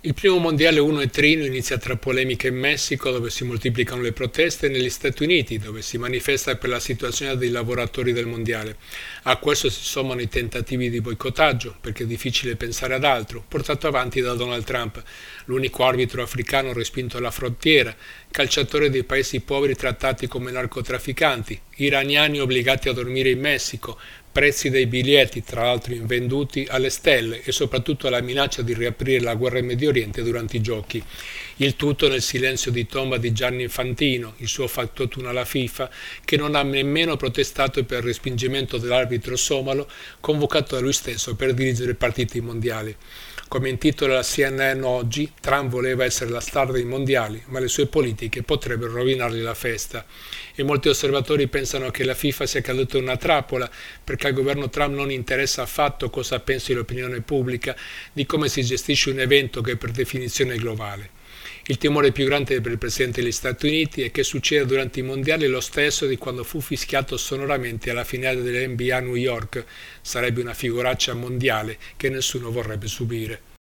Il primo mondiale 1 e trino inizia tra polemiche in Messico, dove si moltiplicano le proteste, e negli Stati Uniti, dove si manifesta per la situazione dei lavoratori del mondiale. A questo si sommano i tentativi di boicottaggio, perché è difficile pensare ad altro, portato avanti da Donald Trump, l'unico arbitro africano respinto alla frontiera, calciatori dei paesi poveri trattati come narcotrafficanti, iraniani obbligati a dormire in Messico, prezzi dei biglietti, tra l'altro invenduti alle stelle, e soprattutto la minaccia di riaprire la guerra in Medio Oriente durante i giochi. Il tutto nel silenzio di tomba di Gianni Infantino, il suo factotum alla FIFA, che non ha nemmeno protestato per il respingimento dell'arbitro somalo convocato da lui stesso per dirigere i partiti mondiali. Come intitola la CNN oggi, Trump voleva essere la star dei mondiali, ma le sue politiche potrebbero rovinargli la festa. E molti osservatori pensano che la FIFA sia caduta in una trappola, perché al governo Trump non interessa affatto cosa pensi l'opinione pubblica di come si gestisce un evento che per definizione è globale. Il timore più grande per il Presidente degli Stati Uniti è che succeda durante i mondiali lo stesso di quando fu fischiato sonoramente alla finale dell'NBA a New York. Sarebbe una figuraccia mondiale che nessuno vorrebbe subire.